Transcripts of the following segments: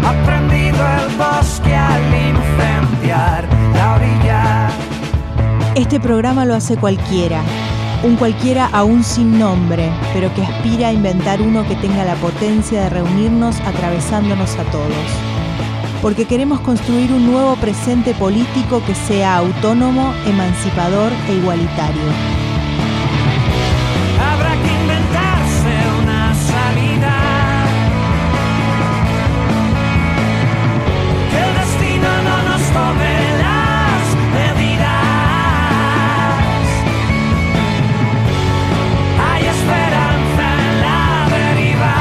ha prendido el bosque al incendiar la orilla. Este programa lo hace cualquiera, un cualquiera aún sin nombre, pero que aspira a inventar uno que tenga la potencia de reunirnos atravesándonos a todos. Porque queremos construir un nuevo presente político que sea autónomo, emancipador e igualitario. Habrá que inventarse una salida, que el destino no nos tome las medidas. Hay esperanza en la deriva.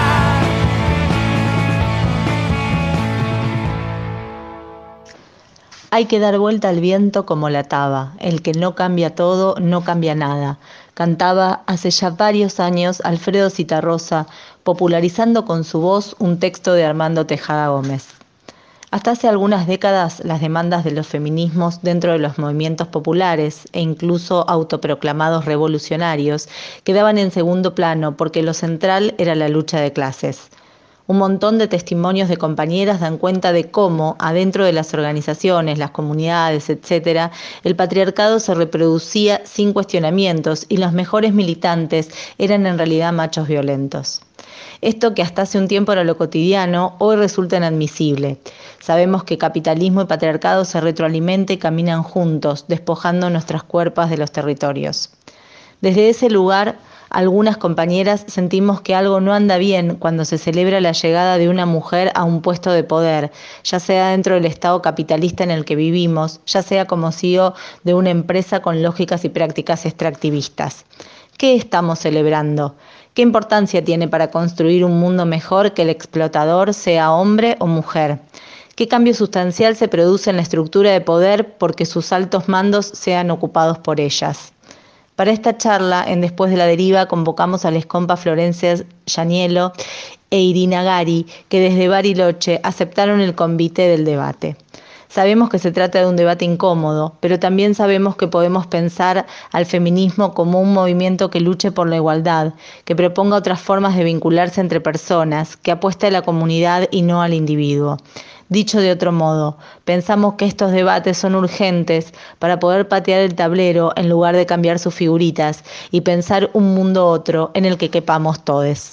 Hay que dar vuelta al viento como la taba, el que no cambia todo, no cambia nada. Cantaba hace ya varios años Alfredo Zitarrosa, popularizando con su voz un texto de Armando Tejada Gómez. Hasta hace algunas décadas, las demandas de los feminismos dentro de los movimientos populares e incluso autoproclamados revolucionarios quedaban en segundo plano porque lo central era la lucha de clases. Un montón de testimonios de compañeras dan cuenta de cómo, adentro de las organizaciones, las comunidades, etc., el patriarcado se reproducía sin cuestionamientos y los mejores militantes eran en realidad machos violentos. Esto que hasta hace un tiempo era lo cotidiano, hoy resulta inadmisible. Sabemos que capitalismo y patriarcado se retroalimentan y caminan juntos, despojando nuestras cuerpas de los territorios. Desde ese lugar, algunas compañeras sentimos que algo no anda bien cuando se celebra la llegada de una mujer a un puesto de poder, ya sea dentro del Estado capitalista en el que vivimos, ya sea como CEO de una empresa con lógicas y prácticas extractivistas. ¿Qué estamos celebrando? ¿Qué importancia tiene para construir un mundo mejor que el explotador sea hombre o mujer? ¿Qué cambio sustancial se produce en la estructura de poder porque sus altos mandos sean ocupados por ellas? Para esta charla, en Después de la Deriva, convocamos a las compas Florencia Yanielo e Irina Gari, que desde Bariloche aceptaron el convite del debate. Sabemos que se trata de un debate incómodo, pero también sabemos que podemos pensar al feminismo como un movimiento que luche por la igualdad, que proponga otras formas de vincularse entre personas, que apueste a la comunidad y no al individuo. Dicho de otro modo, pensamos que estos debates son urgentes para poder patear el tablero en lugar de cambiar sus figuritas y pensar un mundo otro en el que quepamos todes.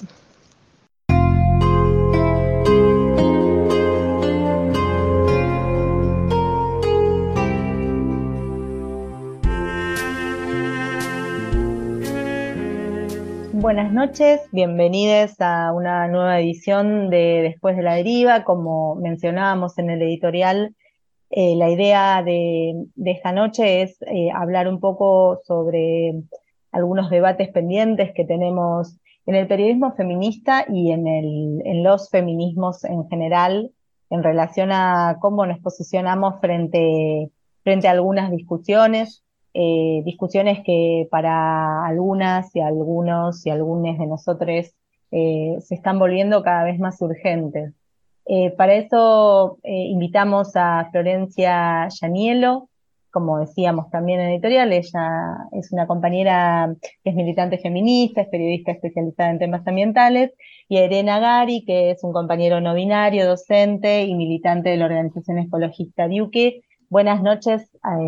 Buenas noches, bienvenidos a una nueva edición de Después de la Deriva. Como mencionábamos en el editorial, la idea de esta noche es hablar un poco sobre algunos debates pendientes que tenemos en el periodismo feminista y en los feminismos en general, en relación a cómo nos posicionamos frente a algunas discusiones. Discusiones que para algunas y algunos y algunas de nosotros se están volviendo cada vez más urgentes. Para eso invitamos a Florencia Yanielo, como decíamos también en el editorial. Ella es una compañera que es militante feminista, es periodista especializada en temas ambientales, y a Irina Gari, que es un compañero no binario, docente y militante de la organización ecologista Diuque. Buenas noches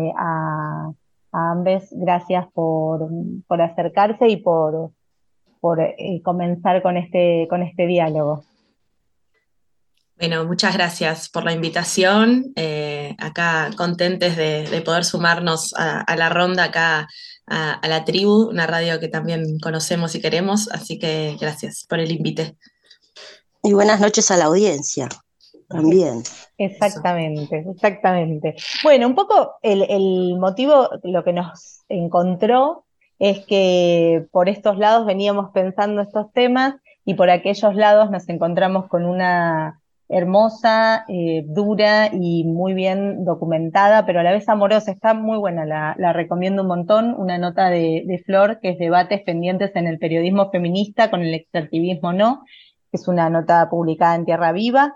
a ambos, gracias por acercarse y por comenzar con este diálogo. Bueno, muchas gracias por la invitación. Acá contentes de poder sumarnos a la ronda acá a la tribu, una radio que también conocemos y queremos, así que gracias por el invite. Y buenas noches a la audiencia también. Exactamente. Bueno, un poco el motivo, lo que nos encontró es que por estos lados veníamos pensando estos temas y por aquellos lados nos encontramos con una hermosa, dura y muy bien documentada, pero a la vez amorosa. Está muy buena, la recomiendo un montón, una nota de Flor, que es Debates pendientes en el periodismo feminista con el extractivismo no, que es una nota publicada en Tierra Viva.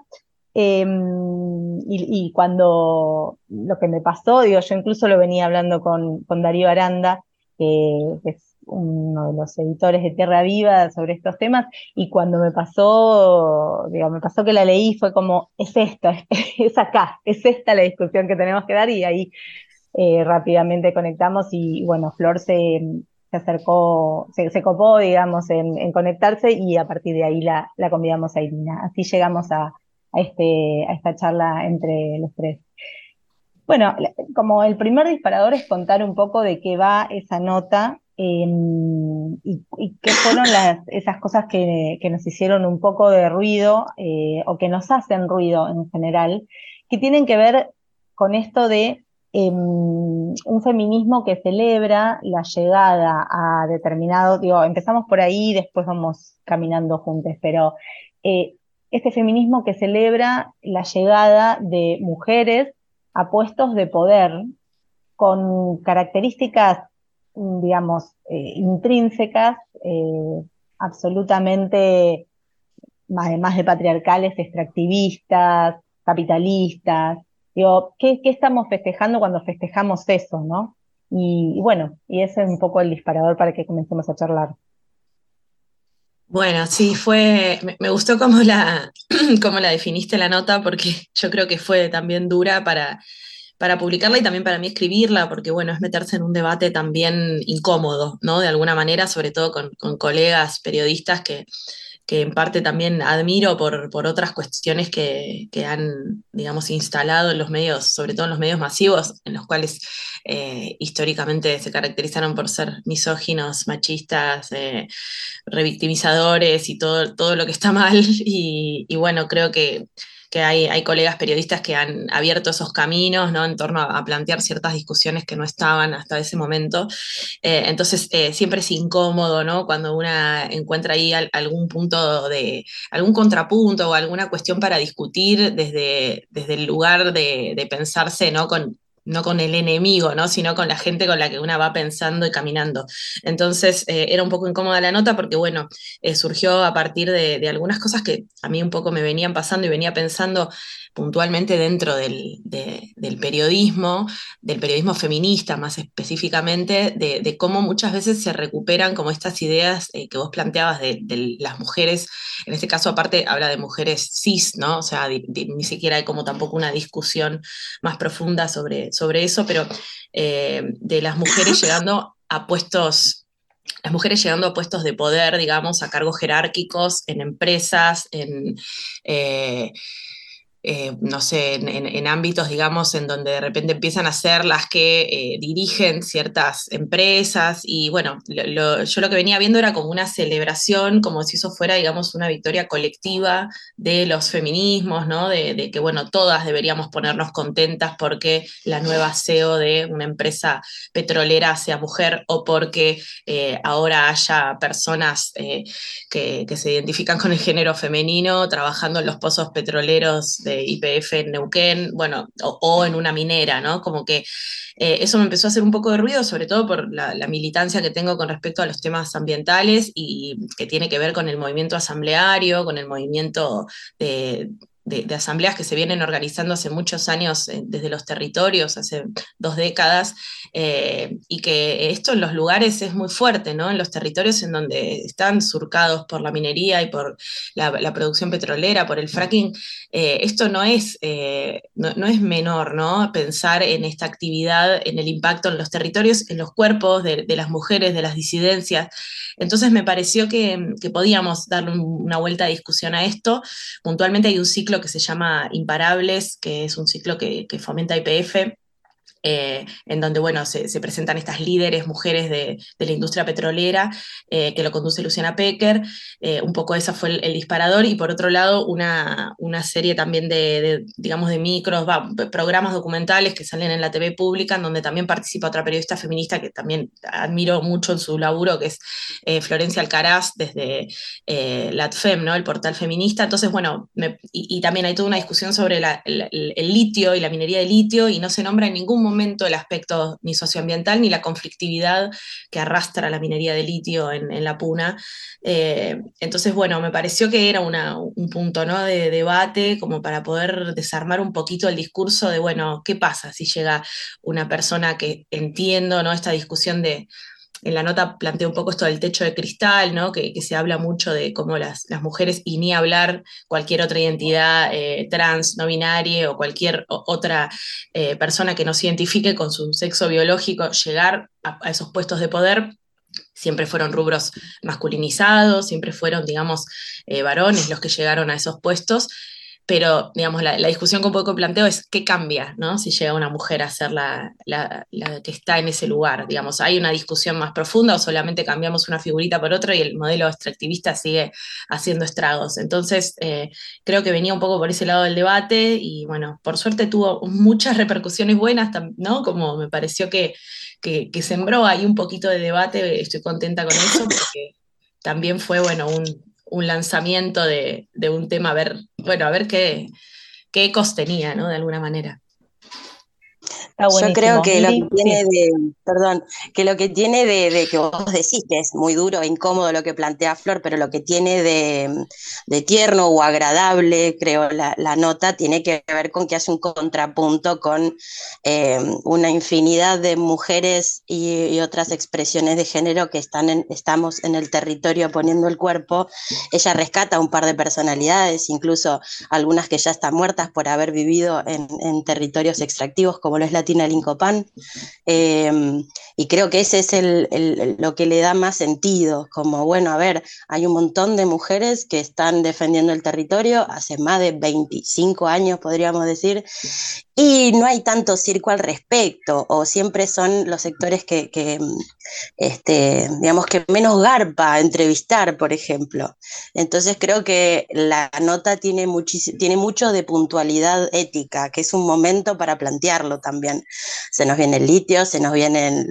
Y cuando lo que me pasó, yo incluso lo venía hablando con Darío Aranda, que es uno de los editores de Tierra Viva sobre estos temas, y cuando me pasó, digo, me pasó que la leí, fue como, es esta, es acá, es esta la discusión que tenemos que dar, y ahí rápidamente conectamos, y bueno, Flor se acercó, se copó, digamos, en conectarse, y a partir de ahí la convidamos a Irina. Así llegamos a esta charla entre los tres. Bueno, como el primer disparador es contar un poco de qué va esa nota, y qué fueron esas cosas que nos hicieron un poco de ruido, o que nos hacen ruido en general, que tienen que ver con esto de un feminismo que celebra la llegada a determinado, digo, empezamos por ahí, después vamos caminando juntos, pero eh, este feminismo que celebra la llegada de mujeres a puestos de poder con características, digamos, intrínsecas, absolutamente, además de patriarcales, extractivistas, capitalistas. Digo, ¿qué estamos festejando cuando festejamos eso, no? Y bueno, y ese es un poco el disparador para que comencemos a charlar. Bueno, sí, me gustó cómo la definiste la nota, porque yo creo que fue también dura para publicarla y también para mí escribirla, porque bueno, es meterse en un debate también incómodo, ¿no? De alguna manera, sobre todo con colegas periodistas que en parte también admiro por otras cuestiones que han, digamos, instalado en los medios, sobre todo en los medios masivos, en los cuales históricamente se caracterizaron por ser misóginos, machistas, revictimizadores y todo lo que está mal. Y bueno, creo que hay colegas periodistas que han abierto esos caminos, ¿no? En torno a plantear ciertas discusiones que no estaban hasta ese momento. Entonces, siempre es incómodo, ¿no? Cuando una encuentra ahí algún punto algún contrapunto o alguna cuestión para discutir desde el lugar de pensarse, ¿no? No con el enemigo, ¿no? Sino con la gente con la que una va pensando y caminando. Entonces, era un poco incómoda la nota porque, bueno, surgió a partir de algunas cosas que a mí un poco me venían pasando y venía pensando puntualmente dentro del periodismo feminista más específicamente, de cómo muchas veces se recuperan como estas ideas que vos planteabas de las mujeres, en este caso aparte habla de mujeres cis, ¿no? O sea, ni siquiera hay como tampoco una discusión más profunda sobre eso, pero de las mujeres llegando a puestos de poder, digamos, a cargos jerárquicos en empresas, eh, no sé, en ámbitos, digamos, en donde de repente empiezan a ser las que dirigen ciertas empresas. Y bueno, yo lo que venía viendo era como una celebración, como si eso fuera, digamos, una victoria colectiva de los feminismos, ¿no? De que, bueno, todas deberíamos ponernos contentas porque la nueva CEO de una empresa petrolera sea mujer, o porque ahora haya personas que se identifican con el género femenino trabajando en los pozos petroleros de YPF en Neuquén, bueno, o en una minera, ¿no? Como que eso me empezó a hacer un poco de ruido, sobre todo por la militancia que tengo con respecto a los temas ambientales y que tiene que ver con el movimiento asambleario, con el movimiento de asambleas que se vienen organizando hace muchos años desde los territorios, hace 2 décadas, y que esto en los lugares es muy fuerte, ¿no? En los territorios en donde están surcados por la minería y por la producción petrolera, por el fracking, esto no es menor, ¿no? Pensar en esta actividad, en el impacto en los territorios, en los cuerpos de las mujeres, de las disidencias. Entonces me pareció que podíamos darle una vuelta de discusión a esto. Puntualmente hay un ciclo que se llama Imparables, que es un ciclo que fomenta YPF, en donde, bueno, se presentan estas líderes mujeres de la industria petrolera, que lo conduce Luciana Pecker. Un poco esa fue el disparador, y por otro lado una serie también digamos, de programas documentales que salen en la TV pública, en donde también participa otra periodista feminista que también admiro mucho en su laburo, que es Florencia Alcaraz, desde LatFem, ¿no? El portal feminista. Entonces, bueno, y también hay toda una discusión sobre el litio y la minería de litio, y no se nombra en ningún momento el aspecto ni socioambiental ni la conflictividad que arrastra la minería de litio en la Puna. Entonces, bueno, me pareció que era un punto, ¿no? De debate, como para poder desarmar un poquito el discurso de, bueno, ¿qué pasa si llega una persona que entiendo, ¿no? Esta discusión en la nota plantea un poco esto del techo de cristal, ¿no? Que se habla mucho de cómo las mujeres, y ni hablar cualquier otra identidad trans, no binaria o cualquier otra persona que no se identifique con su sexo biológico, llegar a esos puestos de poder, siempre fueron rubros masculinizados, siempre fueron, digamos, varones los que llegaron a esos puestos, pero, digamos, la discusión que un poco planteo es qué cambia, ¿no? Si llega una mujer a ser la que está en ese lugar, digamos, ¿hay una discusión más profunda o solamente cambiamos una figurita por otra y el modelo extractivista sigue haciendo estragos? Entonces, creo que venía un poco por ese lado del debate y, bueno, por suerte tuvo muchas repercusiones buenas, ¿no? Como me pareció que sembró ahí un poquito de debate, estoy contenta con eso, porque también fue, bueno, un lanzamiento de un tema, a ver qué ecos tenía, ¿no? De alguna manera. Está Yo creo buenísimo. que lo que Miri, tiene sí. perdón, que lo que tiene de que vos decís que es muy duro e incómodo lo que plantea Flor, pero lo que tiene de tierno o agradable, creo, la nota, tiene que ver con que hace un contrapunto con una infinidad de mujeres y otras expresiones de género que estamos en el territorio poniendo el cuerpo. Ella rescata un par de personalidades, incluso algunas que ya están muertas por haber vivido en territorios extractivos, como lo es la Tina Lincopán, y creo que ese es lo que le da más sentido, como bueno, a ver, hay un montón de mujeres que están defendiendo el territorio hace más de 25 años, podríamos decir, y no hay tanto circo al respecto, o siempre son los sectores digamos que menos garpa entrevistar, por ejemplo. Entonces creo que la nota tiene mucho de puntualidad ética, que es un momento para plantearlo también. Se nos viene el litio, se nos vienen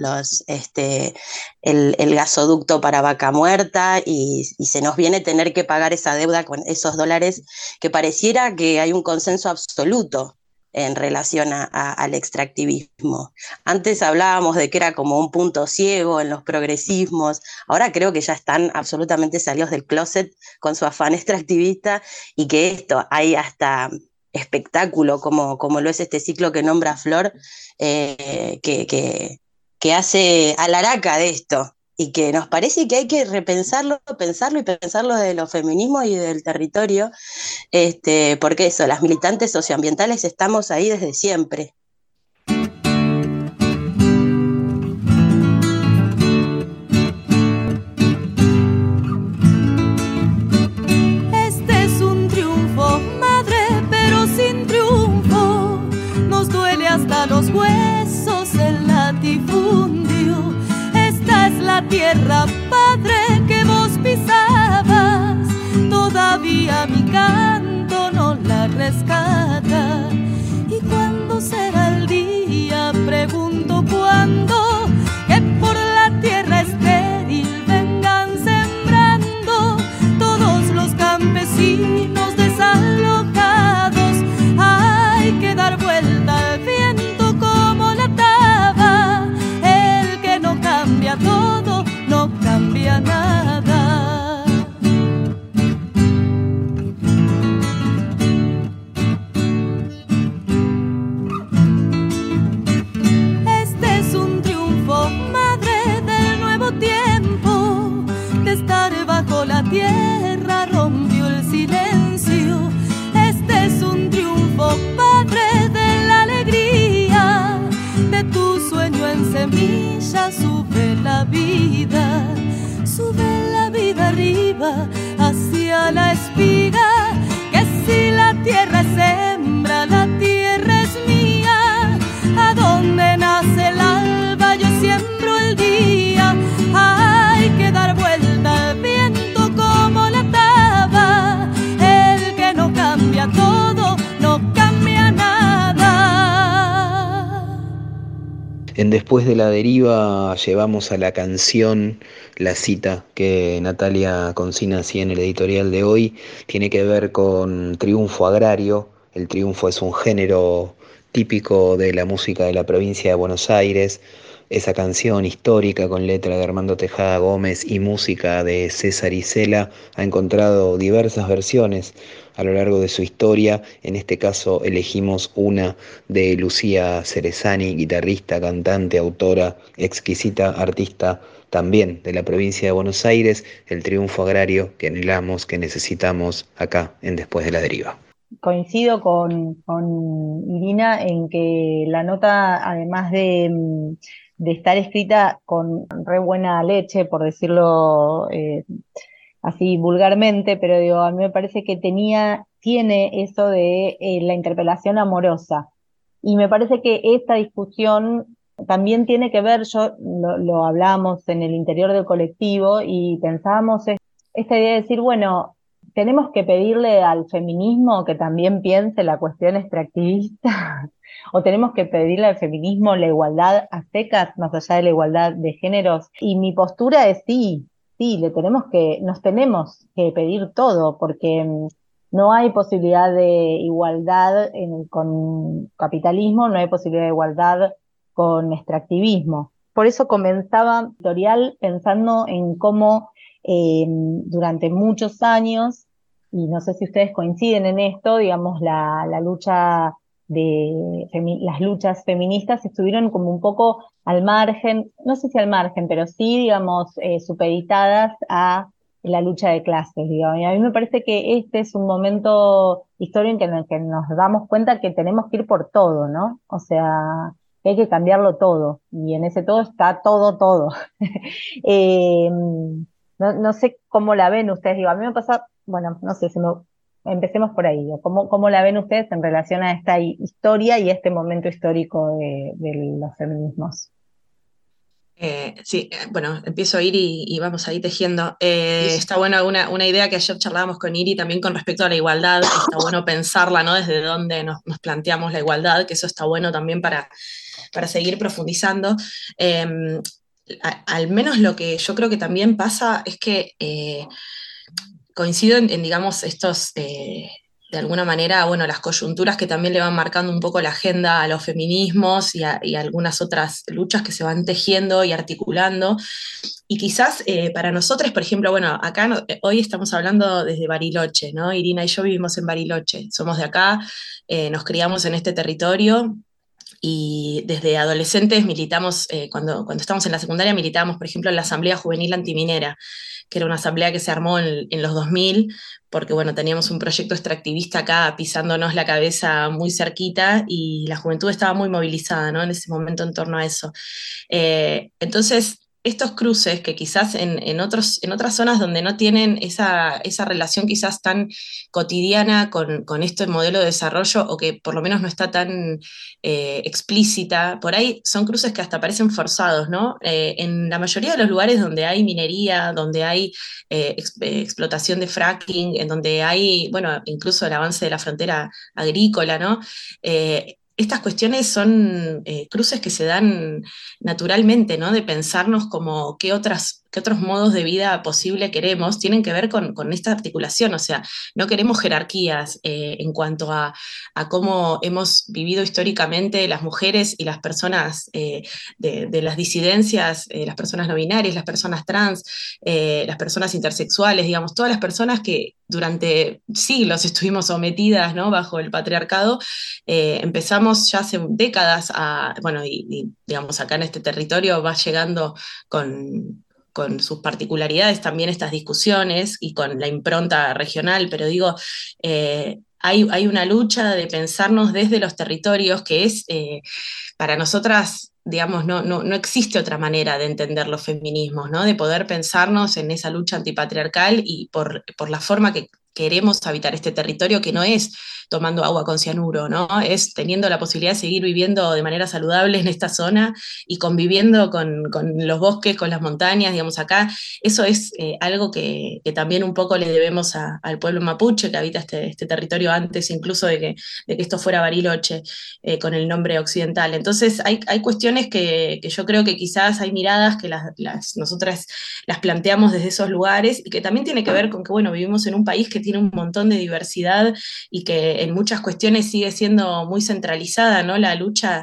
el gasoducto para Vaca Muerta y se nos viene tener que pagar esa deuda con esos dólares que pareciera que hay un consenso absoluto en relación al extractivismo. Antes hablábamos de que era como un punto ciego en los progresismos, ahora creo que ya están absolutamente salidos del closet con su afán extractivista y que hay hasta espectáculo como lo es este ciclo que nombra Flor, que hace alaraca de esto y que nos parece que hay que repensarlo, pensarlo y pensarlo de los feminismos y del territorio, porque eso, las militantes socioambientales estamos ahí desde siempre. Este es un triunfo, madre, pero sin triunfo. Nos duele hasta los huesos el latifundio. Esta es la tierra, padre, que vos pisabas. Todavía mi canto no la rescata. ¿Y cuándo será el día? Pregunto cuándo, que por la tierra estéril vengan sembrando todos los campesinos desalojados. Hay que dar vuelta al viento como la taba. El que no cambia todo, no cambia nada. Este es un triunfo, madre, del nuevo tiempo. De estar bajo la tierra rompió el silencio. Este es un triunfo, padre, de la alegría. De tu sueño en semilla sube la vida arriba hacia la espiga. Que si la tierra es hembra, la tierra es mía. A donde nace el alba yo siembro el día. Hay que dar vuelta al viento como la taba. El que no cambia todo, no cambia nada. En Después de la deriva llevamos a la canción la cita que Natalia consigna así en el editorial de hoy. Tiene que ver con triunfo agrario. El triunfo es un género típico de la música de la provincia de Buenos Aires, Esa canción histórica con letra de Armando Tejada Gómez y música de César Isela ha encontrado diversas versiones a lo largo de su historia. En este caso elegimos una de Lucía Cerezani, guitarrista, cantante, autora, exquisita artista también de la provincia de Buenos Aires, el triunfo agrario que anhelamos, que necesitamos acá en Después de la Deriva. Coincido con Irina en que la nota, además de estar escrita con re buena leche, por decirlo así vulgarmente, pero digo, a mí me parece que tiene eso de la interpelación amorosa. Y me parece que esta discusión también tiene que ver, lo hablamos en el interior del colectivo y pensábamos esta idea de decir, bueno, tenemos que pedirle al feminismo que también piense la cuestión extractivista, o tenemos que pedirle al feminismo la igualdad a secas, más allá de la igualdad de géneros. Y mi postura es sí, nos tenemos que pedir todo, porque no hay posibilidad de igualdad con capitalismo, no hay posibilidad de igualdad con extractivismo. Por eso comenzaba el editorial pensando en cómo durante muchos años, y no sé si ustedes coinciden en esto, digamos, las luchas feministas estuvieron como un poco al margen, no sé si al margen, pero sí, digamos, supeditadas a la lucha de clases, digamos. Y a mí me parece que este es un momento histórico en el que nos damos cuenta que tenemos que ir por todo, ¿no? O sea, que hay que cambiarlo todo, y en ese todo está todo. No sé cómo la ven ustedes, digo, a mí me pasa, bueno, no sé, empecemos por ahí, ¿cómo la ven ustedes en relación a esta historia y este momento histórico de los feminismos? Sí, bueno, empiezo a ir y vamos a ir tejiendo. Está bueno una idea que ayer charlábamos con Iri también con respecto a la igualdad, que está bueno pensarla, ¿no? Desde dónde nos planteamos la igualdad, que eso está bueno también para seguir profundizando. Al menos lo que yo creo que también pasa es que coincido en, digamos, estos, de alguna manera, bueno, las coyunturas que también le van marcando un poco la agenda a los feminismos y a algunas otras luchas que se van tejiendo y articulando. Y quizás para nosotros, por ejemplo, bueno, acá hoy estamos hablando desde Bariloche, ¿no? Irina y yo vivimos en Bariloche, somos de acá, nos criamos en este territorio. Y desde adolescentes militamos, cuando estábamos en la secundaria militábamos, por ejemplo, en la Asamblea Juvenil Antiminera, que era una asamblea que se armó en los 2000, porque bueno, teníamos un proyecto extractivista acá pisándonos la cabeza muy cerquita y la juventud estaba muy movilizada, ¿no? En ese momento en torno a eso. Entonces, estos cruces que quizás en otras zonas donde no tienen esa relación quizás tan cotidiana con este modelo de desarrollo, o que por lo menos no está tan explícita, por ahí son cruces que hasta parecen forzados, ¿no? En la mayoría de los lugares donde hay minería, donde hay explotación de fracking, en donde hay, bueno, incluso el avance de la frontera agrícola, ¿no? Estas cuestiones son cruces que se dan naturalmente, ¿no? De pensarnos como qué otros modos de vida posible queremos, tienen que ver con esta articulación, o sea, no queremos jerarquías en cuanto a cómo hemos vivido históricamente las mujeres y las personas de las disidencias, las personas no binarias, las personas trans, las personas intersexuales, digamos, todas las personas que durante siglos estuvimos sometidas, ¿no? Bajo el patriarcado. Empezamos ya hace décadas bueno, y digamos acá en este territorio va llegando con sus particularidades también estas discusiones y con la impronta regional, pero digo, hay una lucha de pensarnos desde los territorios que es, para nosotras, digamos, no existe otra manera de entender los feminismos, ¿no? De poder pensarnos en esa lucha antipatriarcal y por la forma que queremos habitar este territorio, que no es tomando agua con cianuro, ¿no? Es teniendo la posibilidad de seguir viviendo de manera saludable en esta zona y conviviendo con los bosques, con las montañas, digamos, acá. Eso es algo que también un poco le debemos al pueblo mapuche que habita este territorio antes incluso de que esto fuera Bariloche, con el nombre occidental. Entonces hay cuestiones que yo creo que quizás hay miradas que nosotras las planteamos desde esos lugares y que también tiene que ver con que, bueno, vivimos en un país que tiene un montón de diversidad y que en muchas cuestiones sigue siendo muy centralizada, ¿no? La lucha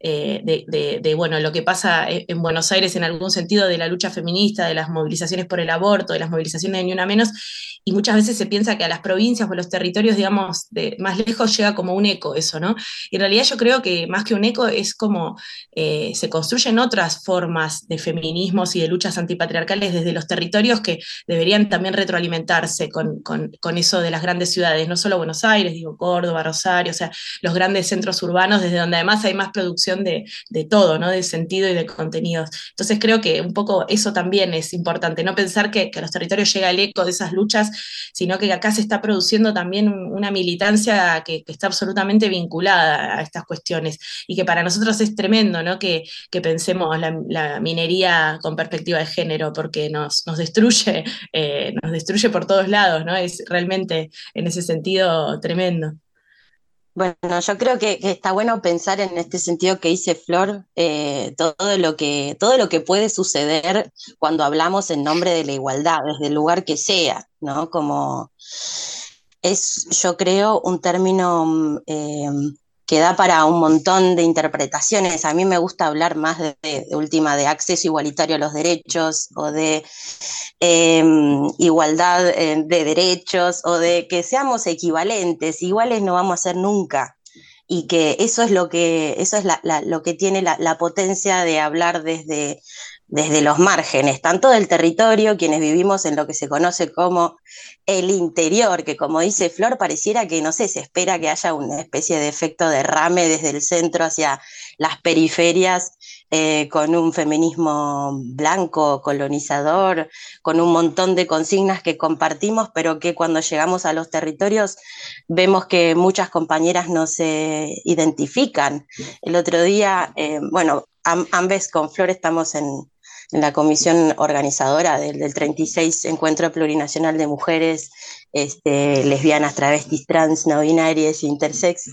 bueno, lo que pasa en Buenos Aires en algún sentido, de la lucha feminista, de las movilizaciones por el aborto, de las movilizaciones de Ni Una Menos, y muchas veces se piensa que a las provincias o a los territorios, digamos, de más lejos llega como un eco eso, ¿no? Y en realidad yo creo que más que un eco es como se construyen otras formas de feminismos y de luchas antipatriarcales desde los territorios que deberían también retroalimentarse con eso de las grandes ciudades, no solo Buenos Aires, digo, Córdoba, Rosario, o sea, los grandes centros urbanos, desde donde además hay más producción de todo, ¿no? De sentido y de contenidos. Entonces creo que un poco eso también es importante, no pensar que a los territorios llega el eco de esas luchas, sino que acá se está produciendo también una militancia que está absolutamente vinculada a estas cuestiones y que para nosotros es tremendo, ¿no? Que pensemos la minería con perspectiva de género, porque nos destruye por todos lados, ¿no? Es realmente en ese sentido tremendo. Bueno, yo creo que está bueno pensar en este sentido que dice Flor, todo lo que puede suceder cuando hablamos en nombre de la igualdad, desde el lugar que sea, ¿no? Como es, yo creo, un término que da para un montón de interpretaciones. A mí me gusta hablar más de última, de acceso igualitario a los derechos, o de igualdad de derechos, o de que seamos equivalentes. Iguales no vamos a ser nunca, y que eso es lo que tiene la potencia de hablar desde los márgenes, tanto del territorio, quienes vivimos en lo que se conoce como el interior, que como dice Flor, pareciera que, no sé, se espera que haya una especie de efecto derrame desde el centro hacia las periferias, con un feminismo blanco, colonizador, con un montón de consignas que compartimos, pero que cuando llegamos a los territorios vemos que muchas compañeras no se identifican. El otro día, bueno, ambas con Flor estamos en la comisión organizadora del 36 Encuentro Plurinacional de Mujeres lesbianas, travestis, trans, no binarias, intersex,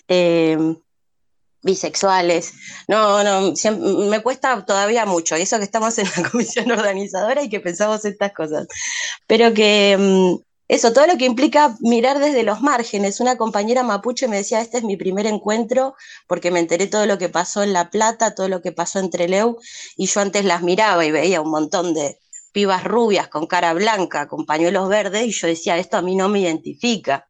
bisexuales. No, me cuesta todavía mucho, y eso que estamos en la comisión organizadora y que pensamos estas cosas, pero que eso, todo lo que implica mirar desde los márgenes. Una compañera mapuche me decía, este es mi primer encuentro, porque me enteré todo lo que pasó en La Plata, todo lo que pasó en Trelew, y yo antes las miraba y veía un montón de pibas rubias con cara blanca, con pañuelos verdes, y yo decía, esto a mí no me identifica.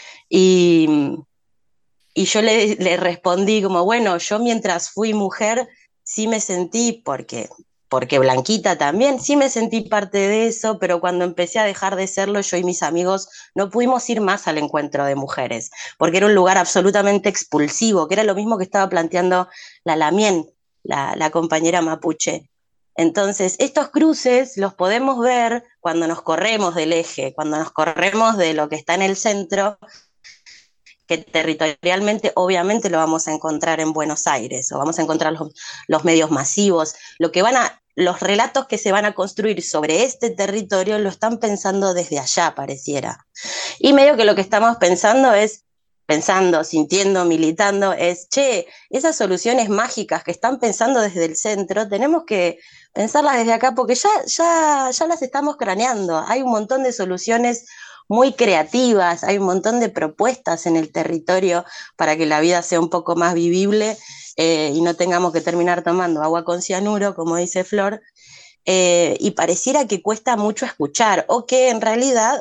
Y yo le respondí como, bueno, yo mientras fui mujer sí me sentí, porque blanquita también, sí me sentí parte de eso, pero cuando empecé a dejar de serlo, yo y mis amigos no pudimos ir más al encuentro de mujeres, porque era un lugar absolutamente expulsivo, que era lo mismo que estaba planteando la Lamien, la compañera mapuche. Entonces, estos cruces los podemos ver cuando nos corremos del eje, cuando nos corremos de lo que está en el centro, que territorialmente obviamente lo vamos a encontrar en Buenos Aires, o vamos a encontrar los medios masivos, los relatos que se van a construir sobre este territorio lo están pensando desde allá, pareciera. Y medio que lo que estamos pensando, sintiendo, militando, es, esas soluciones mágicas que están pensando desde el centro, tenemos que pensarlas desde acá, porque ya las estamos craneando. Hay un montón de soluciones muy creativas, hay un montón de propuestas en el territorio para que la vida sea un poco más vivible, y no tengamos que terminar tomando agua con cianuro, como dice Flor, y pareciera que cuesta mucho escuchar, o que en realidad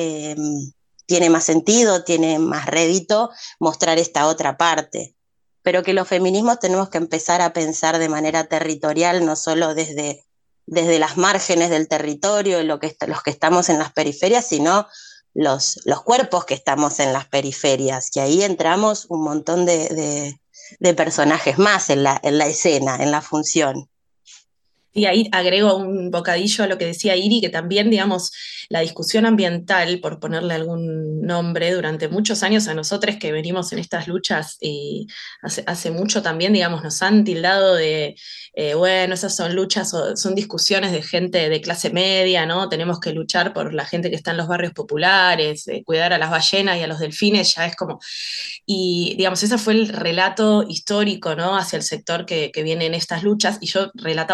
tiene más sentido, tiene más rédito mostrar esta otra parte, pero que los feminismos tenemos que empezar a pensar de manera territorial, no solo desde las márgenes del territorio, los que estamos en las periferias, sino los cuerpos que estamos en las periferias, que ahí entramos un montón de personajes más en la escena, en la función. Y ahí agrego un bocadillo a lo que decía Iri, que también, digamos, la discusión ambiental, por ponerle algún nombre, durante muchos años a nosotros que venimos en estas luchas y hace mucho también, digamos, nos han tildado de, bueno, esas son luchas, son discusiones de gente de clase media, ¿no? Tenemos que luchar por la gente que está en los barrios populares, cuidar a las ballenas y a los delfines, ya es como... Y, digamos, ese fue el relato histórico, ¿no? Hacia el sector que viene en estas luchas, y yo relataba un poco de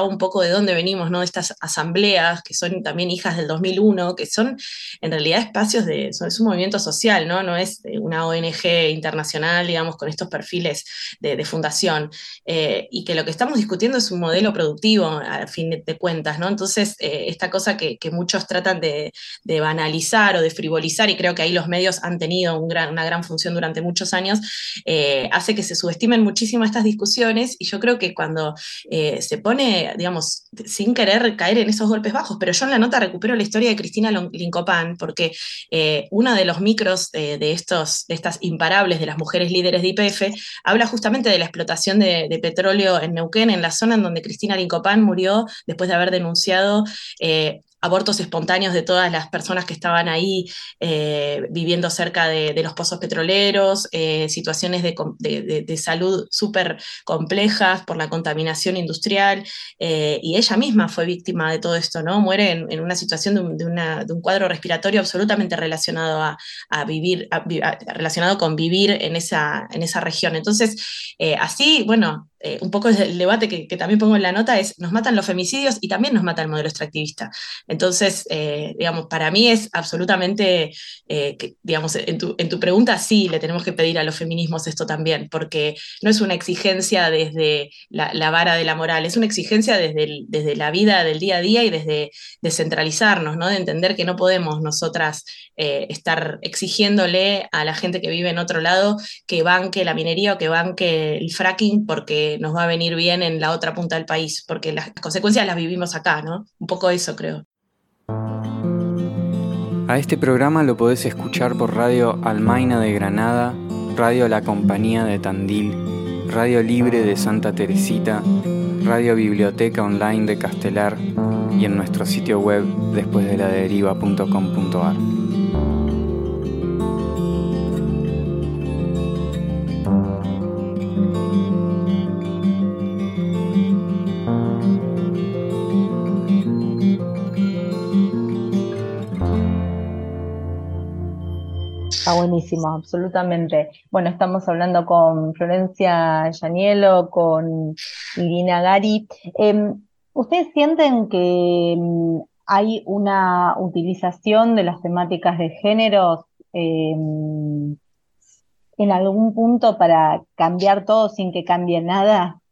de dónde venimos, ¿no? De estas asambleas, que son también hijas del 2001, que son en realidad espacios es un movimiento social, ¿no? No es una ONG internacional, digamos, con estos perfiles de fundación, y que lo que estamos discutiendo es un modelo productivo, a fin de cuentas, ¿no? Entonces, esta cosa que muchos tratan de banalizar o de frivolizar, y creo que ahí los medios han tenido una gran función durante muchos años, hace que se subestimen muchísimo estas discusiones, y yo creo que cuando se pone, digamos, sin querer caer en esos golpes bajos, pero yo en la nota recupero la historia de Cristina Lincopán, porque uno de los micros de estas imparables de las mujeres líderes de YPF habla justamente de la explotación de petróleo en Neuquén, en la zona en donde Cristina Lincopán murió después de haber denunciado abortos espontáneos de todas las personas que estaban ahí viviendo cerca de los pozos petroleros, situaciones de salud súper complejas por la contaminación industrial, y ella misma fue víctima de todo esto, ¿no? Muere en una situación de un cuadro respiratorio absolutamente relacionado relacionado con vivir en esa región. Entonces, así, bueno, un poco el debate que también pongo en la nota es, nos matan los femicidios y también nos mata el modelo extractivista. Entonces, digamos, para mí es absolutamente, digamos, en tu pregunta sí le tenemos que pedir a los feminismos esto también, porque no es una exigencia desde la vara de la moral, es una exigencia desde la vida del día a día y desde descentralizarnos, ¿no? De entender que no podemos nosotras estar exigiéndole a la gente que vive en otro lado que banque la minería o que banque el fracking porque nos va a venir bien en la otra punta del país, porque las consecuencias las vivimos acá, ¿no? Un poco eso, creo. A este programa lo podés escuchar por Radio Almaina de Granada, Radio La Compañía de Tandil, Radio Libre de Santa Teresita, Radio Biblioteca Online de Castelar y en nuestro sitio web despuesdeladeriva.com.ar. Está buenísimo, absolutamente. Bueno, estamos hablando con Florencia Yanielo, con Irina Gari. ¿Ustedes sienten que hay una utilización de las temáticas de género en algún punto para cambiar todo sin que cambie nada?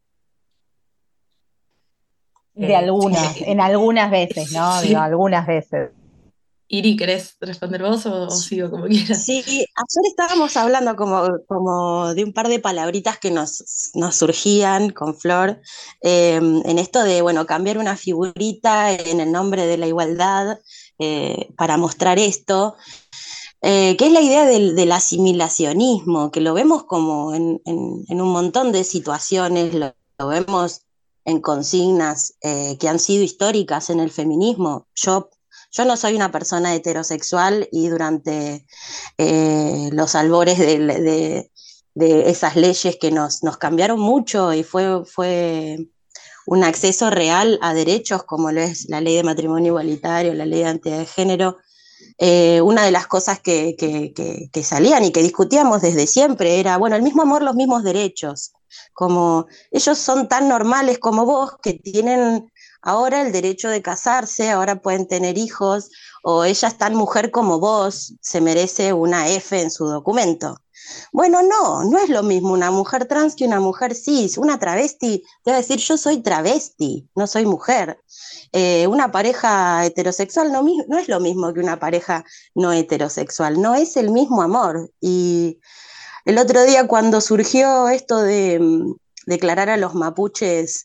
En algunas veces, ¿no? Sí. Digo, algunas veces. Iri, ¿querés responder vos o sigo como quieras? Sí, ayer estábamos hablando como de un par de palabritas que nos surgían con Flor, en esto de, bueno, cambiar una figurita en el nombre de la igualdad para mostrar esto, que es la idea del asimilacionismo, que lo vemos como en un montón de situaciones, lo vemos en consignas que han sido históricas en el feminismo. Yo no soy una persona heterosexual y durante los albores de esas leyes que nos cambiaron mucho y fue un acceso real a derechos como lo es la ley de matrimonio igualitario, la ley de identidad de género, una de las cosas que salían y que discutíamos desde siempre era, bueno, el mismo amor, los mismos derechos, como ellos son tan normales como vos que tienen ahora el derecho de casarse, ahora pueden tener hijos, o ella es tan mujer como vos, se merece una F en su documento. Bueno, no es lo mismo una mujer trans que una mujer cis. Una travesti te va a decir, yo soy travesti, no soy mujer. Una pareja heterosexual no es lo mismo que una pareja no heterosexual, no es el mismo amor. Y el otro día cuando surgió esto de declarar a los mapuches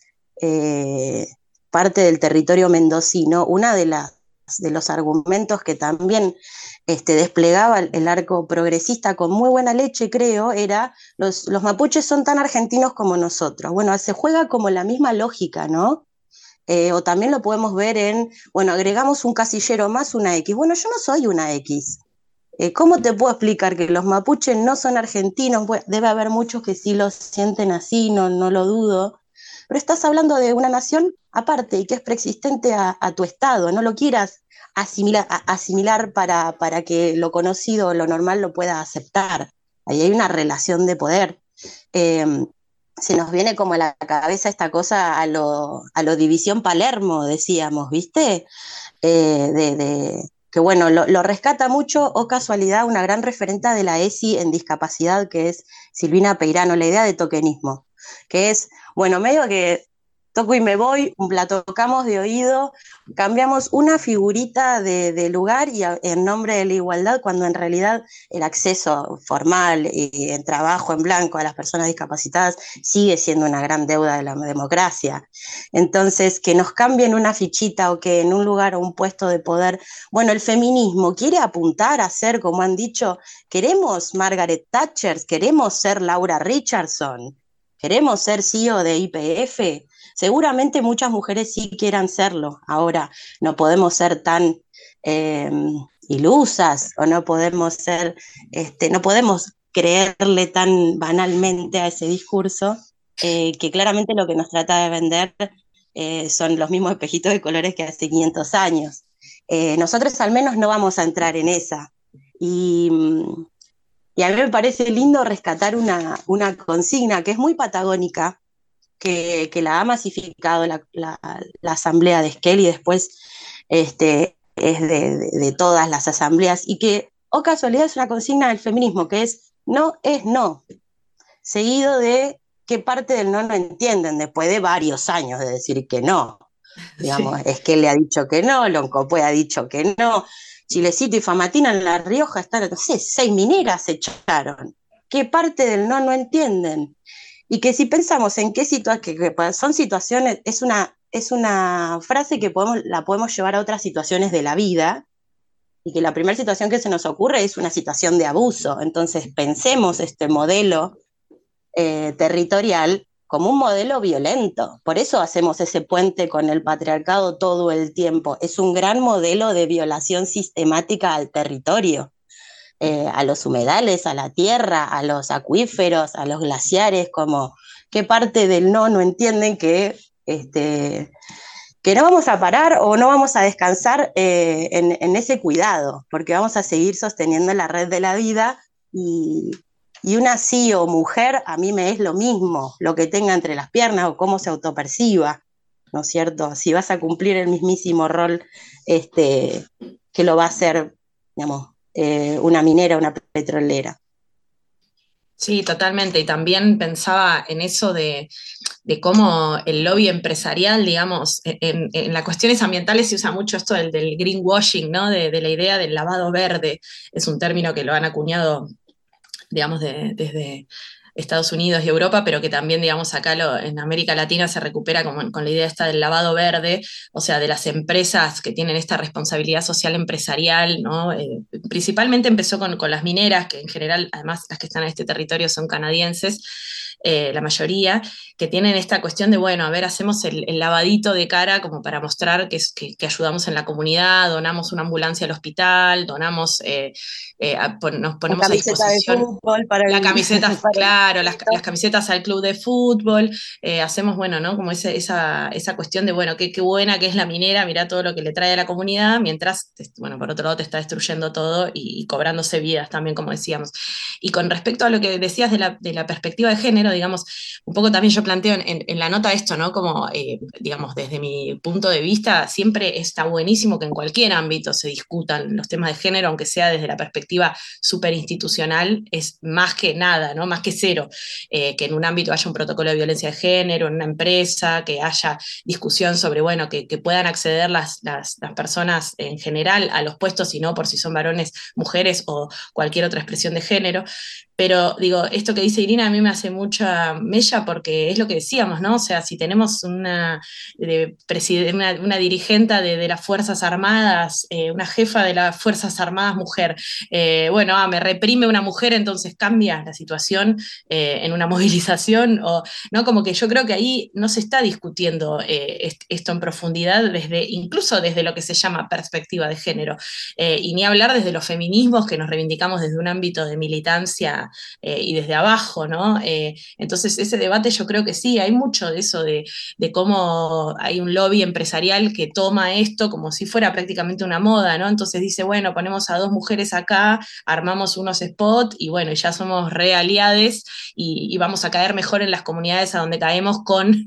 parte del territorio mendocino, una de los argumentos que también desplegaba el arco progresista con muy buena leche, creo, era los mapuches son tan argentinos como nosotros. Bueno, se juega como la misma lógica, ¿no? O también lo podemos ver bueno, agregamos un casillero más, una X. Bueno, yo no soy una X. ¿Cómo te puedo explicar que los mapuches no son argentinos? Bueno, debe haber muchos que sí lo sienten así, no lo dudo. Pero estás hablando de una nación aparte y que es preexistente a tu estado. No lo quieras asimilar para que lo conocido o lo normal lo pueda aceptar. Ahí hay una relación de poder. se nos viene como a la cabeza esta cosa a lo División Palermo, decíamos, ¿viste? Que bueno, lo rescata mucho, o casualidad, una gran referente de la ESI en discapacidad, que es Silvina Peirano, la idea de tokenismo, que es, bueno, medio que toco y me voy, la tocamos de oído, cambiamos una figurita de lugar y en nombre de la igualdad, cuando en realidad el acceso formal y el trabajo en blanco a las personas discapacitadas sigue siendo una gran deuda de la democracia. Entonces, que nos cambien una fichita o que en un lugar o un puesto de poder, bueno, el feminismo quiere apuntar a ser, como han dicho, queremos Margaret Thatcher, queremos ser Laura Richardson, queremos ser CEO de YPF. Seguramente muchas mujeres sí quieran serlo. Ahora, no podemos ser tan ilusas, o no podemos ser, no podemos creerle tan banalmente a ese discurso, que claramente lo que nos trata de vender son los mismos espejitos de colores que hace 500 años. Nosotros al menos no vamos a entrar en esa. Y a mí me parece lindo rescatar una consigna que es muy patagónica, que la ha masificado la asamblea de Esquel, y después es de todas las asambleas, y que, o casualidad, es una consigna del feminismo, que es no es no, seguido de qué parte del no entienden, después de varios años de decir que no. Digamos, sí. Esquel le ha dicho que no, Loncopué ha dicho que no, Chilecito y Famatina en La Rioja están, no sé, 6 mineras se echaron. ¿Qué parte del no entienden? Y que si pensamos en qué que son situaciones, es una frase que la podemos llevar a otras situaciones de la vida, y que la primera situación que se nos ocurre es una situación de abuso. Entonces pensemos este modelo territorial como un modelo violento. Por eso hacemos ese puente con el patriarcado todo el tiempo. Es un gran modelo de violación sistemática al territorio. A los humedales, a la tierra, a los acuíferos, a los glaciares, como qué parte del no entienden que no vamos a parar o no vamos a descansar en ese cuidado, porque vamos a seguir sosteniendo la red de la vida, y una sí o mujer a mí me es lo mismo, lo que tenga entre las piernas o cómo se autoperciba, ¿no es cierto? Si vas a cumplir el mismísimo rol que lo va a hacer, digamos, una minera, una petrolera. Sí, totalmente. Y también pensaba en eso de cómo el lobby empresarial, digamos, en las cuestiones ambientales se usa mucho esto del greenwashing, ¿no? De la idea del lavado verde. Es un término que lo han acuñado, digamos, desde Estados Unidos y Europa, pero que también, digamos, acá en América Latina se recupera con la idea esta del lavado verde, o sea, de las empresas que tienen esta responsabilidad social empresarial, ¿no? Principalmente empezó con las mineras, que en general, además, las que están en este territorio son canadienses, la mayoría, que tienen esta cuestión de, bueno, a ver, hacemos el lavadito de cara como para mostrar que ayudamos en la comunidad, donamos una ambulancia al hospital, donamos, nos ponemos a disposición de fútbol para la camiseta, claro, las camisetas al club de fútbol, hacemos, bueno, ¿no? Como esa cuestión de, bueno, qué buena que es la minera, mirá todo lo que le trae a la comunidad, mientras, bueno, por otro lado te está destruyendo todo y cobrándose vidas también, como decíamos. Y con respecto a lo que decías de la perspectiva de género, digamos, un poco también yo planteo en la nota esto, ¿no? Como, digamos, desde mi punto de vista, siempre está buenísimo que en cualquier ámbito se discutan los temas de género, aunque sea desde la perspectiva superinstitucional, es más que nada, ¿no? Más que cero, que en un ámbito haya un protocolo de violencia de género, en una empresa, que haya discusión sobre, bueno, que puedan acceder las personas en general a los puestos, y no por si son varones, mujeres o cualquier otra expresión de género. Pero digo, esto que dice Irina a mí me hace mucha mella, porque es lo que decíamos, ¿no? O sea, si tenemos una dirigente de las Fuerzas Armadas, una jefa de las Fuerzas Armadas mujer, bueno, me reprime una mujer, entonces cambia la situación en una movilización, o no, como que yo creo que ahí no se está discutiendo esto en profundidad, incluso desde lo que se llama perspectiva de género, y ni hablar desde los feminismos que nos reivindicamos desde un ámbito de militancia y desde abajo, ¿no? Entonces ese debate yo creo que sí, hay mucho de eso, de cómo hay un lobby empresarial que toma esto como si fuera prácticamente una moda, ¿no? Entonces dice, bueno, ponemos a 2 mujeres acá, armamos unos spots y bueno, ya somos re aliades y vamos a caer mejor en las comunidades a donde caemos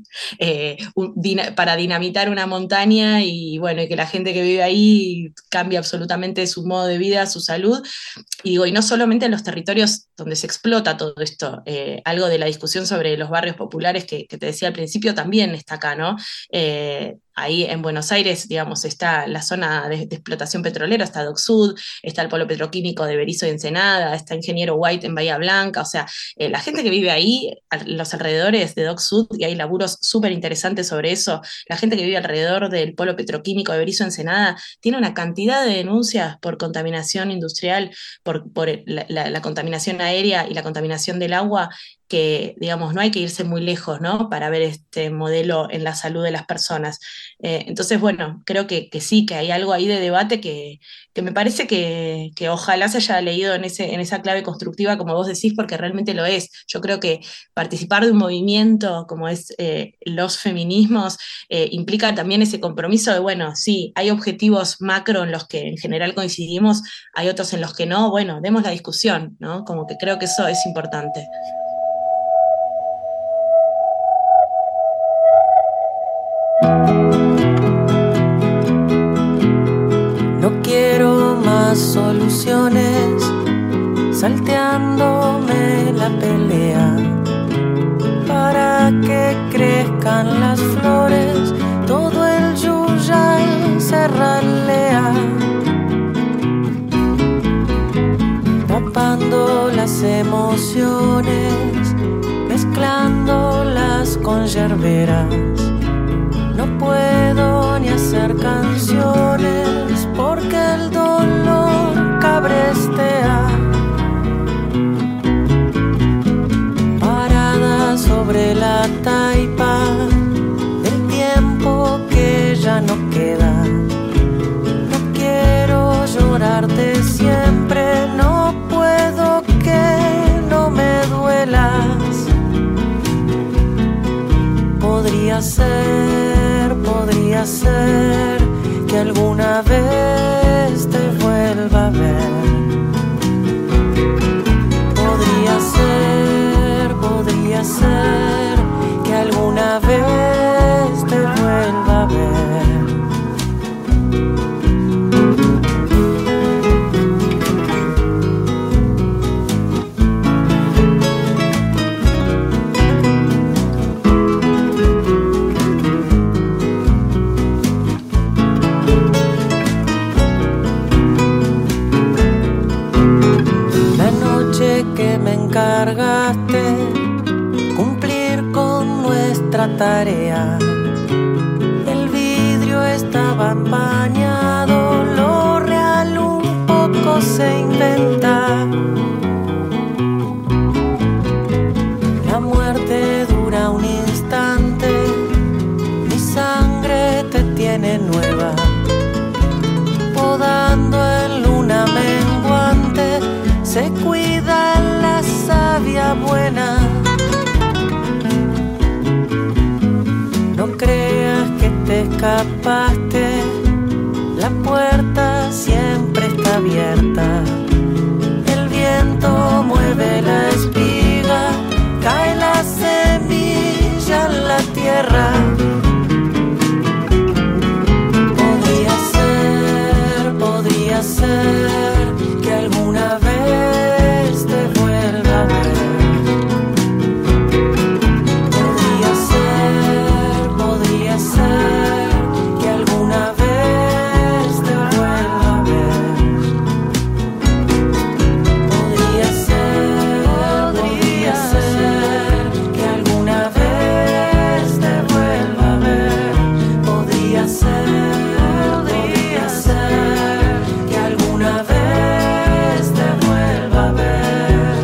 para dinamitar una montaña y bueno, y que la gente que vive ahí cambie absolutamente su modo de vida, su salud. Y digo, y no solamente en los territorios donde se explota todo esto, algo de la discusión sobre los barrios populares que te decía al principio también está acá, ¿no? Ahí en Buenos Aires, digamos, está la zona de explotación petrolera, está Dock Sud, está el polo petroquímico de Berisso y Ensenada, está Ingeniero White en Bahía Blanca, o sea, la gente que vive ahí, los alrededores de Dock Sud, y hay laburos súper interesantes sobre eso, la gente que vive alrededor del polo petroquímico de Berisso y Ensenada, tiene una cantidad de denuncias por contaminación industrial, por la contaminación aérea y la contaminación del agua, que, digamos, no hay que irse muy lejos, ¿no? Para ver este modelo en la salud de las personas. Entonces, bueno, creo que sí, que hay algo ahí de debate que me parece que ojalá se haya leído en esa clave constructiva, como vos decís, porque realmente lo es. Yo creo que participar de un movimiento como es los feminismos implica también ese compromiso de, bueno, sí, hay objetivos macro en los que en general coincidimos, hay otros en los que no, bueno, demos la discusión, ¿no? Como que creo que eso es importante. No quiero más soluciones, salteándome la pelea, para que crezcan las flores, todo el yuyay se ralea, tapando las emociones, mezclándolas con yerberas. No puedo ni hacer canciones porque el dolor cabrestea. Parada sobre la taipa del tiempo que ya no queda. No quiero llorarte siempre, no puedo que no me duelas. Podría ser que alguna vez te vuelva a ver. Podría ser que alguna vez te vuelva a ver. Que me encargaste cumplir con nuestra tarea. El vidrio estaba empañado, lo real un poco se inventa. La muerte dura un instante, mi sangre te tiene nueva, podando en luna menguante. Se cuida la savia buena. No creas que te escapaste, la puerta siempre está abierta. El viento mueve la espiga, cae la semilla en la tierra. Podría ser que alguna vez te vuelva a ver. Podría ser que alguna vez te vuelva a ver. Podría ser que alguna vez te vuelva a ver. Podría ser que alguna vez te vuelva a ver.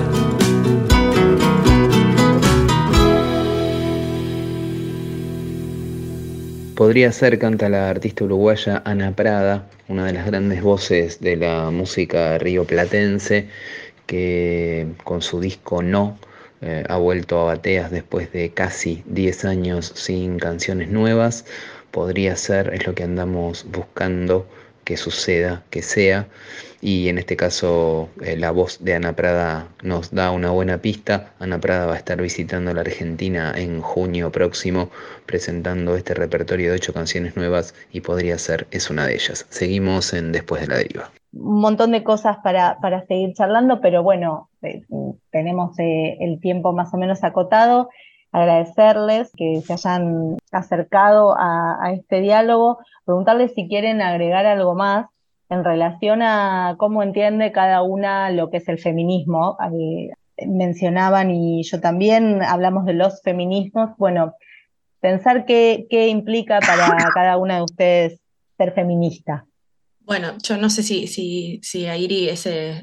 Podría ser, canta la artista uruguaya Ana Prada, una de las grandes voces de la música rioplatense, que con su disco No ha vuelto a bateas después de casi 10 años sin canciones nuevas. Podría ser, es lo que andamos buscando que suceda, que sea. Y en este caso la voz de Ana Prada nos da una buena pista. Ana Prada va a estar visitando la Argentina en junio próximo, presentando este repertorio de 8 canciones nuevas y podría ser, es una de ellas. Seguimos en Después de la Deriva. Un montón de cosas para seguir charlando, pero bueno, tenemos el tiempo más o menos acotado. Agradecerles que se hayan acercado a este diálogo, preguntarles si quieren agregar algo más en relación a cómo entiende cada una lo que es el feminismo. Mencionaban, y yo también, hablamos de los feminismos. Bueno, pensar qué implica para cada una de ustedes ser feminista. Bueno, yo no sé si Airi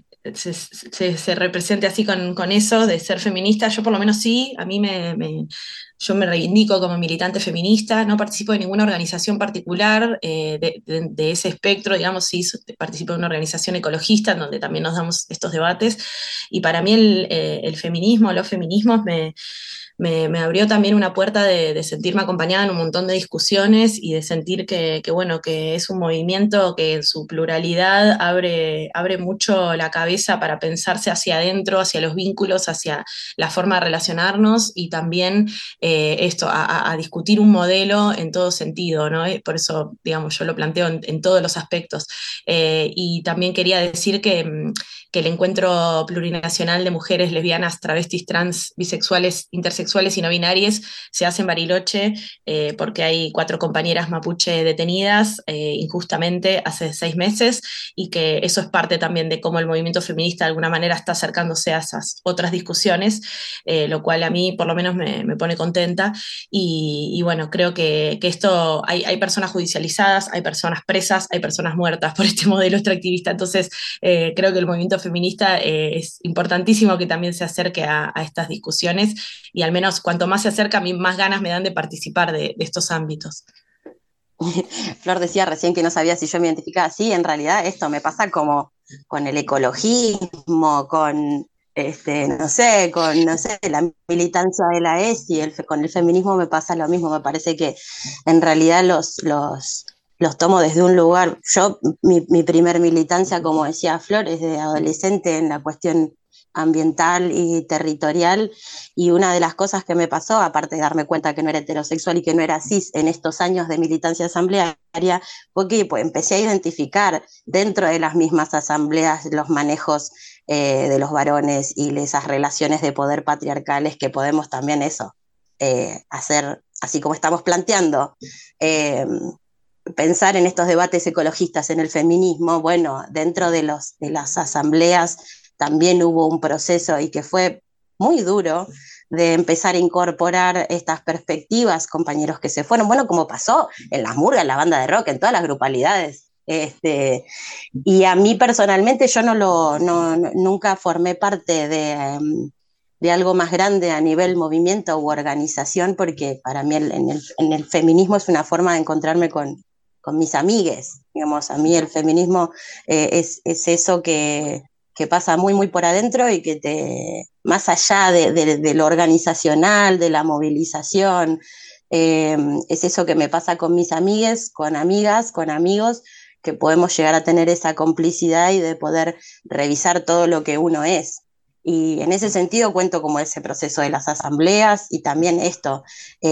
se represente así con eso de ser feminista. Yo por lo menos sí, a mí yo me reivindico como militante feminista, no participo de ninguna organización particular de ese espectro, digamos. Sí participo de una organización ecologista en donde también nos damos estos debates, y para mí el feminismo, los feminismos me abrió también una puerta de sentirme acompañada en un montón de discusiones y de sentir bueno, que es un movimiento que en su pluralidad abre mucho la cabeza para pensarse hacia adentro, hacia los vínculos, hacia la forma de relacionarnos, y también a discutir un modelo en todo sentido, ¿no? Por eso, digamos, yo lo planteo en todos los aspectos. Y también quería decir que el Encuentro Plurinacional de Mujeres Lesbianas, Travestis, Trans, Bisexuales, Intersexuales y No Binarias se hace en Bariloche porque hay 4 compañeras mapuche detenidas injustamente hace 6 meses, y que eso es parte también de cómo el movimiento feminista de alguna manera está acercándose a esas otras discusiones, lo cual a mí por lo menos me pone contenta. Y bueno, creo que esto, hay personas judicializadas, hay personas presas, hay personas muertas por este modelo extractivista. Entonces creo que el movimiento feminista es importantísimo que también se acerque a estas discusiones, y al menos cuanto más se acerca, a mí más ganas me dan de participar de estos ámbitos. Flor decía recién que no sabía si yo me identificaba así. En realidad esto me pasa como con el ecologismo, con no sé, la militancia de la ESI, con el feminismo me pasa lo mismo. Me parece que en realidad los tomo desde un lugar. Mi primer militancia, como decía Flor, es de adolescente en la cuestión ambiental y territorial, y una de las cosas que me pasó, aparte de darme cuenta que no era heterosexual y que no era cis en estos años de militancia asamblearia, fue que pues, empecé a identificar dentro de las mismas asambleas los manejos de los varones y esas relaciones de poder patriarcales que podemos también hacer, así como estamos planteando, pensar en estos debates ecologistas en el feminismo. Bueno, dentro de las asambleas también hubo un proceso, y que fue muy duro, de empezar a incorporar estas perspectivas, compañeros que se fueron, bueno, como pasó en las murgas, en la banda de rock, en todas las grupalidades. Y a mí personalmente yo nunca formé parte de algo más grande a nivel movimiento u organización, porque para mí en el feminismo es una forma de encontrarme con mis amigues. Digamos, a mí el feminismo es eso que pasa muy, muy por adentro, y que más allá de lo organizacional, de la movilización, es eso que me pasa con mis amigues, con amigas, con amigos, que podemos llegar a tener esa complicidad y de poder revisar todo lo que uno es. Y en ese sentido cuento como ese proceso de las asambleas, y también esto,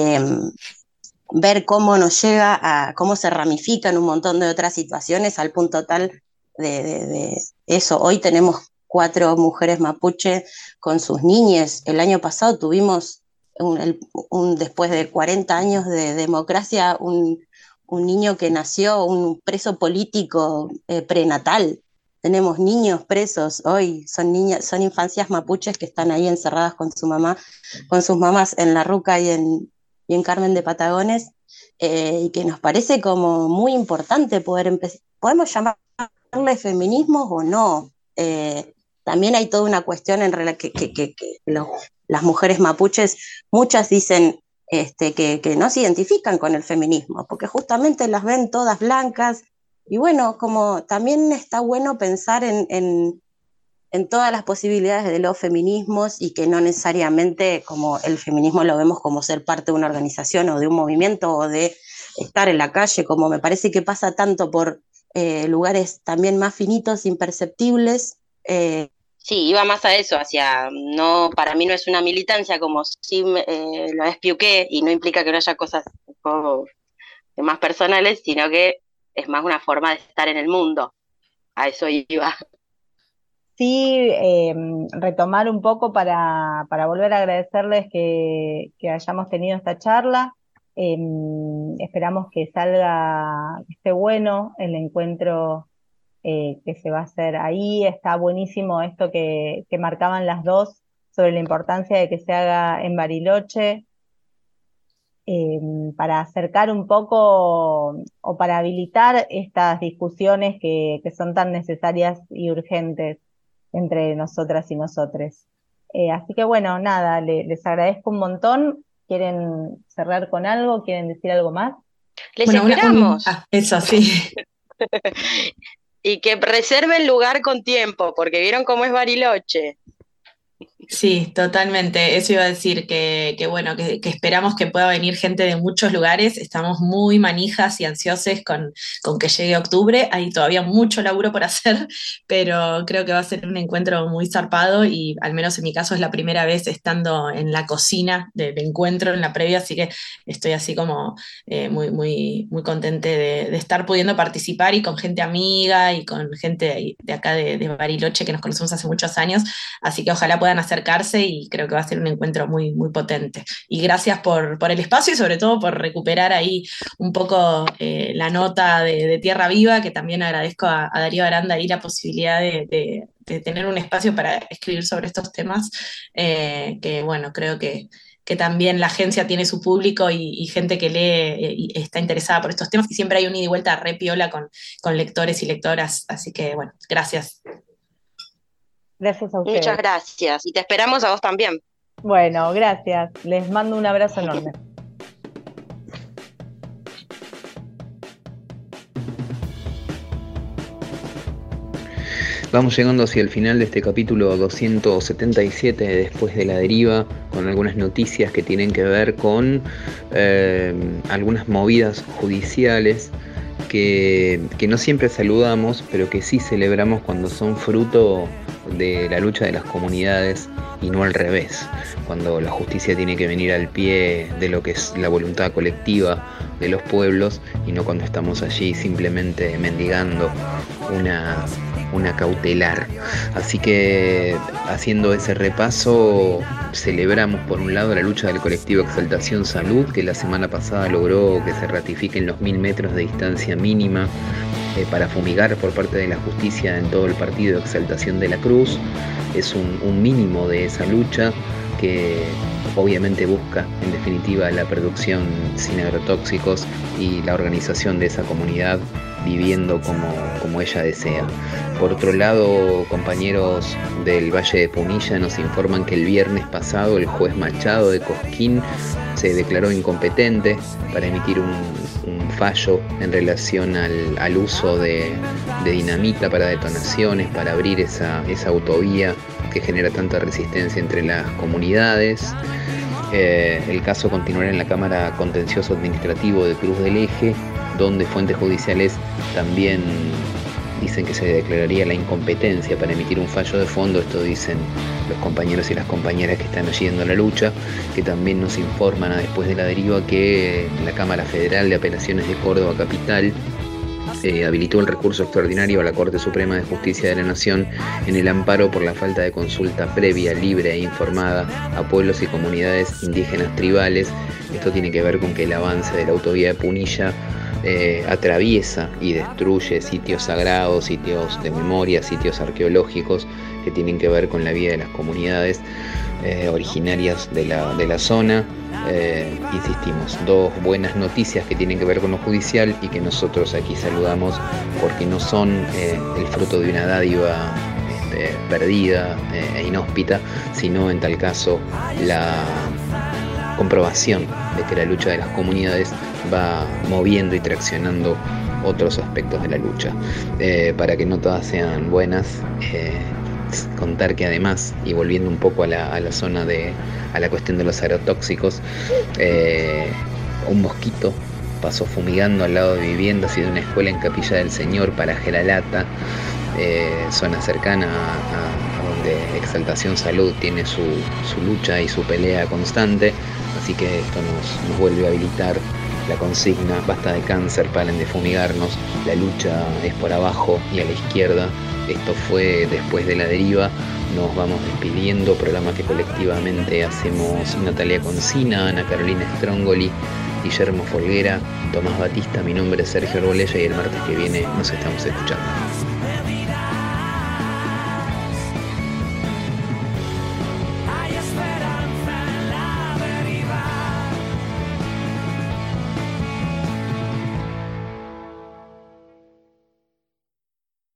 ver cómo nos llega cómo se ramifican un montón de otras situaciones al punto tal de eso. Hoy tenemos 4 mujeres mapuche con sus niñes. El año pasado tuvimos, después de 40 años de democracia, un niño que nació, un preso político prenatal. Tenemos niños presos hoy, son infancias mapuches que están ahí encerradas con sus mamás en La Ruca y en Carmen de Patagones, y que nos parece como muy importante poder empezar. Podemos llamarle feminismo o no. También hay toda una cuestión en que las mujeres mapuches, muchas dicen que no se identifican con el feminismo, porque justamente las ven todas blancas. Y bueno, como también está bueno pensar en en todas las posibilidades de los feminismos y que no necesariamente como el feminismo lo vemos como ser parte de una organización o de un movimiento o de estar en la calle, como me parece que pasa tanto por lugares también más finitos, imperceptibles. Sí, iba más a eso, hacia, no, para mí no es una militancia como si lo es Piuqué, y no implica que no haya cosas como más personales, sino que es más una forma de estar en el mundo, a eso iba. Sí, retomar un poco para volver a agradecerles que hayamos tenido esta charla. Esperamos que salga, que esté bueno el encuentro que se va a hacer ahí. Está buenísimo esto que marcaban las dos sobre la importancia de que se haga en Bariloche, para acercar un poco o para habilitar estas discusiones que son tan necesarias y urgentes entre nosotras y nosotres. Así que bueno, nada, les agradezco un montón. ¿Quieren cerrar con algo? ¿Quieren decir algo más? Les esperamos. Eso sí. Y que reserven lugar con tiempo, porque vieron cómo es Bariloche. Sí, totalmente. Eso iba a decir que bueno, que esperamos que pueda venir gente de muchos lugares. Estamos muy manijas y ansiosos con que llegue octubre. Hay todavía mucho laburo por hacer, pero creo que va a ser un encuentro muy zarpado y al menos en mi caso es la primera vez estando en la cocina del encuentro, en la previa, así que estoy así como muy, muy, muy contenta de estar pudiendo participar y con gente amiga y con gente de acá de Bariloche que nos conocemos hace muchos años, así que ojalá puedan acercarse y creo que va a ser un encuentro muy, muy potente. Y gracias por el espacio y sobre todo por recuperar ahí un poco la nota de Tierra Viva, que también agradezco a Darío Aranda ahí la posibilidad de tener un espacio para escribir sobre estos temas, que bueno, creo que también la agencia tiene su público y gente que lee y está interesada por estos temas, y siempre hay un ida y vuelta re piola con lectores y lectoras, así que bueno, gracias. Gracias a ustedes. Muchas gracias. Y te esperamos a vos también. Bueno, gracias. Les mando un abrazo enorme. Vamos llegando hacia el final de este capítulo 277 de Después de la Deriva, con algunas noticias que tienen que ver con algunas movidas judiciales que no siempre saludamos, pero que sí celebramos cuando son fruto de la lucha de las comunidades y no al revés, cuando la justicia tiene que venir al pie de lo que es la voluntad colectiva de los pueblos y no cuando estamos allí simplemente mendigando una cautelar. Así que haciendo ese repaso, celebramos por un lado la lucha del colectivo Exaltación Salud, que la semana pasada logró que se ratifiquen los 1000 metros de distancia mínima para fumigar por parte de la justicia en todo el partido de Exaltación de la Cruz. Es un mínimo de esa lucha que obviamente busca en definitiva la producción sin agrotóxicos y la organización de esa comunidad viviendo como ella desea. Por otro lado, compañeros del Valle de Punilla nos informan que el viernes pasado el juez Machado de Cosquín se declaró incompetente para emitir un fallo en relación al uso de dinamita para detonaciones, para abrir esa autovía que genera tanta resistencia entre las comunidades. El caso continuará en la Cámara Contencioso Administrativo de Cruz del Eje, donde fuentes judiciales también dicen que se declararía la incompetencia para emitir un fallo de fondo. Esto dicen los compañeros y las compañeras que están oyendo la lucha, que también nos informan a Después de la Deriva que la Cámara Federal de Apelaciones de Córdoba Capital habilitó el recurso extraordinario a la Corte Suprema de Justicia de la Nación en el amparo por la falta de consulta previa, libre e informada a pueblos y comunidades indígenas tribales. Esto tiene que ver con que el avance de la autovía de Punilla atraviesa y destruye sitios sagrados, sitios de memoria, sitios arqueológicos que tienen que ver con la vida de las comunidades originarias de la zona. Insistimos, dos buenas noticias que tienen que ver con lo judicial y que nosotros aquí saludamos porque no son el fruto de una dádiva perdida e inhóspita, sino en tal caso la comprobación de que la lucha de las comunidades va moviendo y traccionando otros aspectos de la lucha. Para que no todas sean buenas, contar que además, y volviendo un poco a la zona a la cuestión de los agrotóxicos, un mosquito pasó fumigando al lado de viviendas y de una escuela en Capilla del Señor, Paraje La Lata, zona cercana a donde Exaltación Salud tiene su lucha y su pelea constante. Así que esto nos vuelve a habilitar la consigna: basta de cáncer, paren de fumigarnos, la lucha es por abajo y a la izquierda. Esto fue Después de la Deriva. Nos vamos despidiendo, programa que colectivamente hacemos Natalia Concina, Ana Carolina Strongoli, Guillermo Folguera, Tomás Batista. Mi nombre es Sergio Arbolella y el martes que viene nos estamos escuchando.